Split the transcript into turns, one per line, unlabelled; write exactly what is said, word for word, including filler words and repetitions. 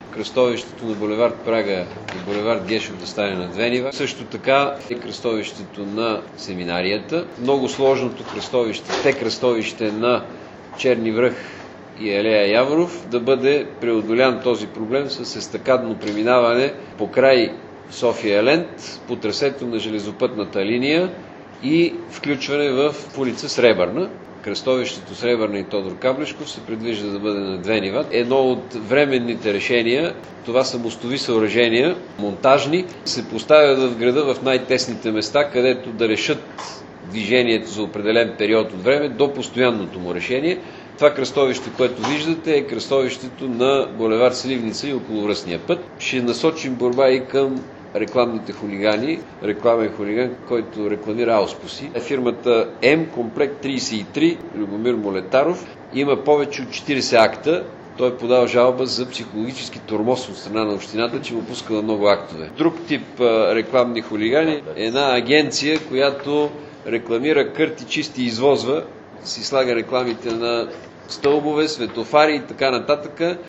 кръстовището на булевард Прага и булевард Гешов да стане на две нива. Също така и кръстовището на семинарията. Много сложното кръстовище, те кръстовище на Черни връх и Алея Яворов да бъде преодолян този проблем с естакадно преминаване по край София Лент, по трасето на железопътната линия и включване в улица Сребърна. Кръстовището Сребърна и Тодор Каблешков се предвижда да бъде на две нива. Едно от временните решения, това са мостови съоръжения, монтажни, се поставят в града в най-тесните места, където да решат движението за определен период от време до постоянното му решение. Това кръстовище, което виждате, е кръстовището на булевард Сливница и околовръстния път. Ще насочим борба и към рекламните хулигани. Рекламен хулиган, който рекламира ауспуси. Фирмата М, комплект тридесет и три, Любомир Молетаров, има повече от четиридесет акта. Той е подал жалба за психологически тормоз от страна на общината, че му пускала много актове. Друг тип а, рекламни хулигани е една агенция, която рекламира кърти, чисти и извозва, си слага рекламите на стълбове, светофари и така нататък.